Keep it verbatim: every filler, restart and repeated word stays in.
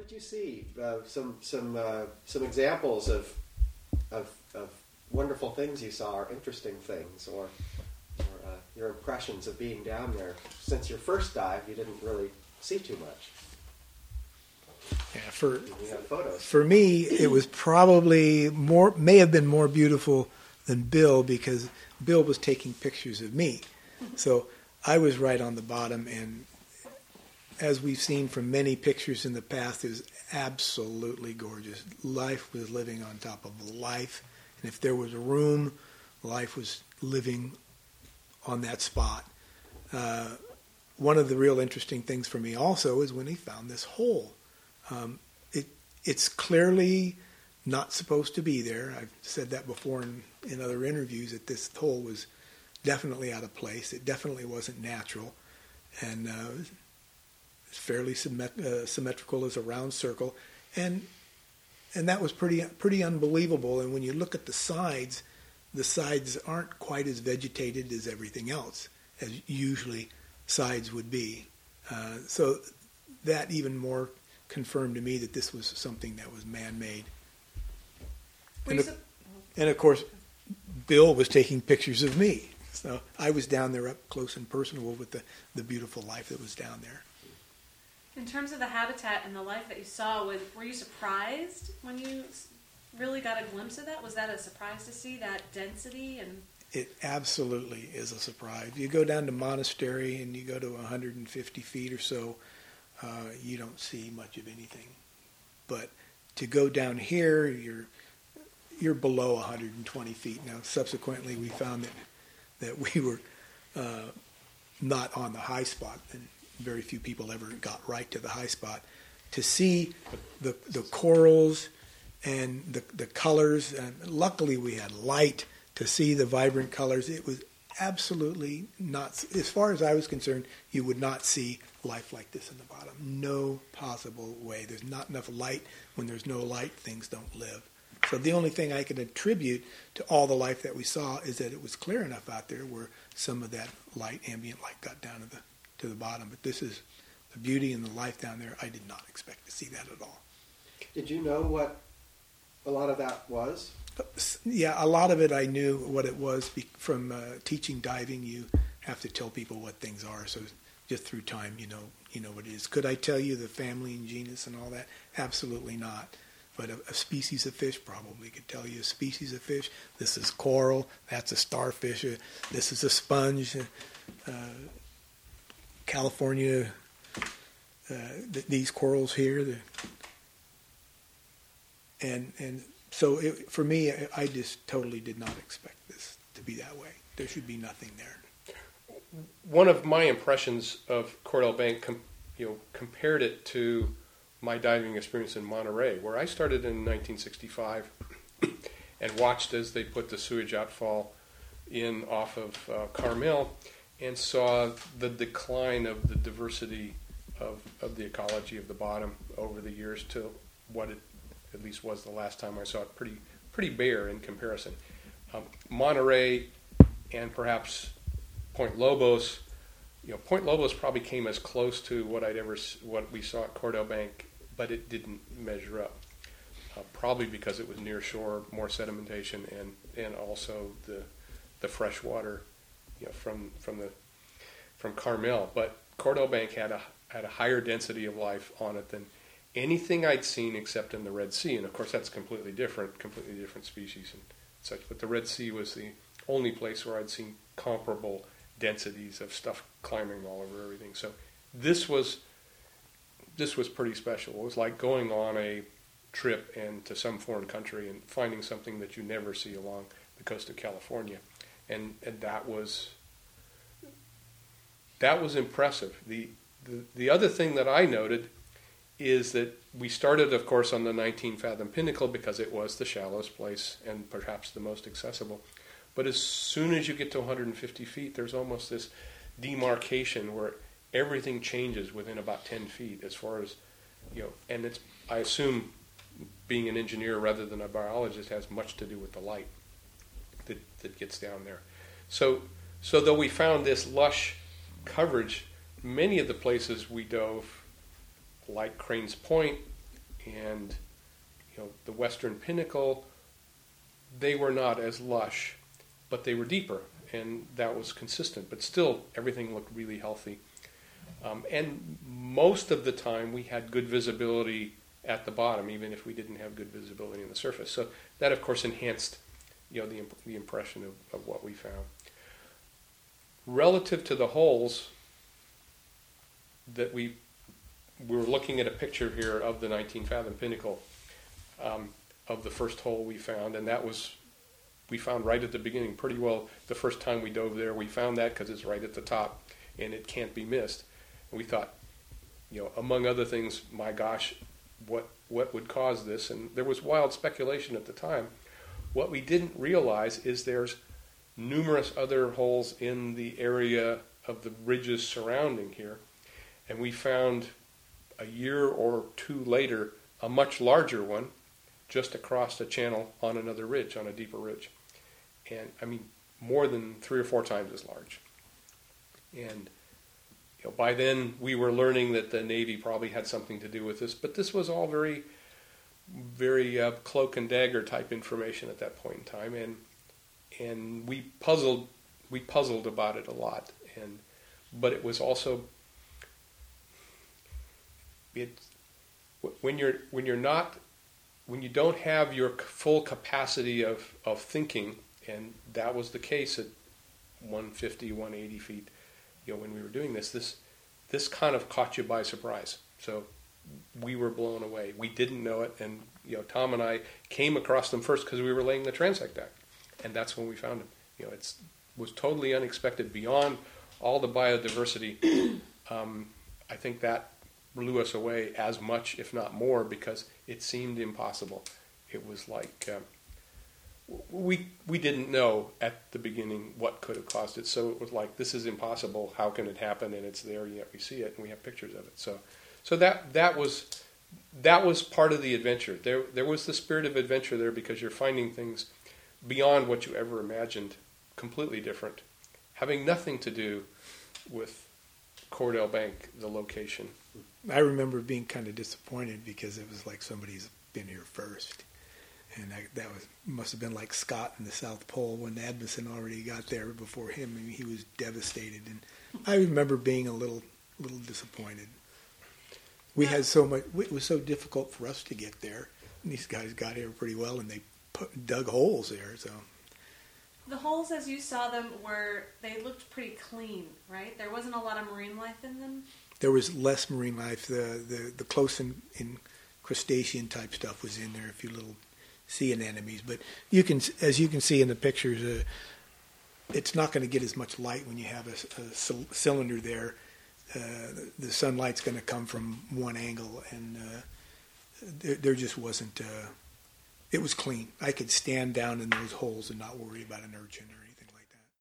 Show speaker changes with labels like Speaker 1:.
Speaker 1: did you see? Uh, some some uh, some examples of, of of wonderful things you saw, or interesting things, or or uh, your impressions of being down there. Since your first dive, you didn't really see too much.
Speaker 2: Yeah, for
Speaker 1: You have photos.
Speaker 2: for me, it was probably more may have been more beautiful than Bill, because Bill was taking pictures of me. So I was right on the bottom, and as we've seen from many pictures in the past, it was absolutely gorgeous. Life was living on top of life, and if there was a room, life was living on that spot. Uh, one of the real interesting things for me also is when he found this hole. Um, it it's clearly not supposed to be there. I've said that before in, in other interviews, that this hole was definitely out of place. It definitely wasn't natural, and uh, it's fairly symmet- uh, symmetrical as a round circle, and and that was pretty pretty unbelievable. And when you look at the sides, the sides aren't quite as vegetated as everything else, as usually sides would be. Uh, so that even more confirmed to me that this was something that was man-made. And of, and of course, Bill was taking pictures of me. So I was down there up close and personal with the, the beautiful life that was down there.
Speaker 3: In terms of the habitat and the life that you saw, were you surprised when you really got a glimpse of that? Was that a surprise to see that density? And
Speaker 2: it absolutely is a surprise. You go down to Monastery and you go to one hundred fifty feet or so, uh, you don't see much of anything. But to go down here, you're you're below one hundred twenty feet. Now, subsequently, we found that that we were uh, not on the high spot, and very few people ever got right to the high spot. To see the the corals and the the colors, and luckily we had light to see the vibrant colors. It was absolutely not, as far as I was concerned, you would not see life like this in the bottom. No possible way. There's not enough light. When there's no light, things don't live. So the only thing I can attribute to all the life that we saw is that it was clear enough out there where some of that light, ambient light, got down to the to the bottom. But this is the beauty and the life down there. I did not expect to see that at all.
Speaker 1: Did you know what a lot of that was?
Speaker 2: Yeah, a lot of it I knew what it was from uh, teaching diving. You have to tell people what things are. So just through time, you know, you know what it is. Could I tell you the family and genus and all that? Absolutely not. But a, a species of fish probably could tell you a species of fish. This is coral. That's a starfish. Uh, this is a sponge. Uh, California, uh, th- these corals here. The, and and so it, for me, I, I just totally did not expect this to be that way. There should be nothing there.
Speaker 4: One of my impressions of Cordell Bank, com- you know, compared it to my diving experience in Monterey, where I started in nineteen sixty-five and watched as they put the sewage outfall in off of uh, Carmel, and saw the decline of the diversity of, of the ecology of the bottom over the years to what it at least was the last time I saw it, pretty pretty bare in comparison. Um, Monterey and perhaps Point Lobos, you know, Point Lobos probably came as close to what I'd ever what we saw at Cordell Bank, but it didn't measure up. Uh, probably because it was near shore, more sedimentation, and, and also the the fresh water, you know, from from the from Carmel. But Cordell Bank had a had a higher density of life on it than anything I'd seen except in the Red Sea, and of course that's completely different, completely different species and such. But the Red Sea was the only place where I'd seen comparable densities of stuff climbing all over everything. So this was this was pretty special. It was like going on a trip and to some foreign country and finding something that you never see along the coast of California, and and that was that was impressive. The the, the other thing that I noted is that we started, of course, on the nineteen fathom pinnacle because it was the shallowest place and perhaps the most accessible. But as soon as you get to one hundred fifty feet, there's almost this demarcation where everything changes within about ten feet as far as, you know, and it's, I assume being an engineer rather than a biologist has much to do with the light that, that gets down there. So, so though we found this lush coverage, many of the places we dove, like Cranes Point, and you know the Western Pinnacle, they were not as lush, but they were deeper, and that was consistent. But still, everything looked really healthy. Um, and most of the time, we had good visibility at the bottom, even if we didn't have good visibility on the surface. So that, of course, enhanced you know the, the impression of, of what we found. Relative to the holes that we we were looking at a picture here of the nineteen fathom pinnacle, um, of the first hole we found, and that was we found right at the beginning pretty well. The first time we dove there, we found that because it's right at the top and it can't be missed. And we thought, you know, among other things, my gosh, what what would cause this? And there was wild speculation at the time. What we didn't realize is there's numerous other holes in the area of the ridges surrounding here, and we found a year or two later a much larger one just across the channel on another ridge, on a deeper ridge, and I mean more than three or four times as large. And you know, by then we were learning that the Navy probably had something to do with this, but this was all very, very uh, cloak and dagger type information at that point in time, and and we puzzled we puzzled about it a lot, and but it was also it when you're when you're not when you don't have your full capacity of, of thinking, and that was the case at one fifty, one eighty feet, you know, when we were doing this, this this kind of caught you by surprise. So we were blown away. We didn't know it, and you know, Tom and I came across them first because we were laying the transect deck, and that's when we found them. You know, it was totally unexpected, beyond all the biodiversity. um, I think that blew us away as much, if not more, because it seemed impossible. It was like um, we we didn't know at the beginning what could have caused it. So it was like, this is impossible. How can it happen? And it's there, yet we see it, and we have pictures of it. So, so that that was that was part of the adventure. There there was the spirit of adventure there, because you're finding things beyond what you ever imagined, completely different, having nothing to do with Cordell Bank, the location.
Speaker 2: I remember being kind of disappointed because it was like somebody's been here first. And I, that was must have been like Scott in the South Pole when Edmondson already got there before him. I mean, he was devastated. And I remember being a little little disappointed. We had so much, it was so difficult for us to get there. And these guys got here pretty well, and they put, dug holes there. So
Speaker 3: the holes, as you saw them, were they looked pretty clean, right? There wasn't a lot of marine life in them.
Speaker 2: There was less marine life. The the, the close in, in crustacean type stuff was in there. A few little sea anemones, but you can, as you can see in the pictures, uh, it's not going to get as much light when you have a, a c- cylinder there. Uh, the, the sunlight's going to come from one angle, and uh, there, there just wasn't. Uh, it was clean. I could stand down in those holes and not worry about an urchin or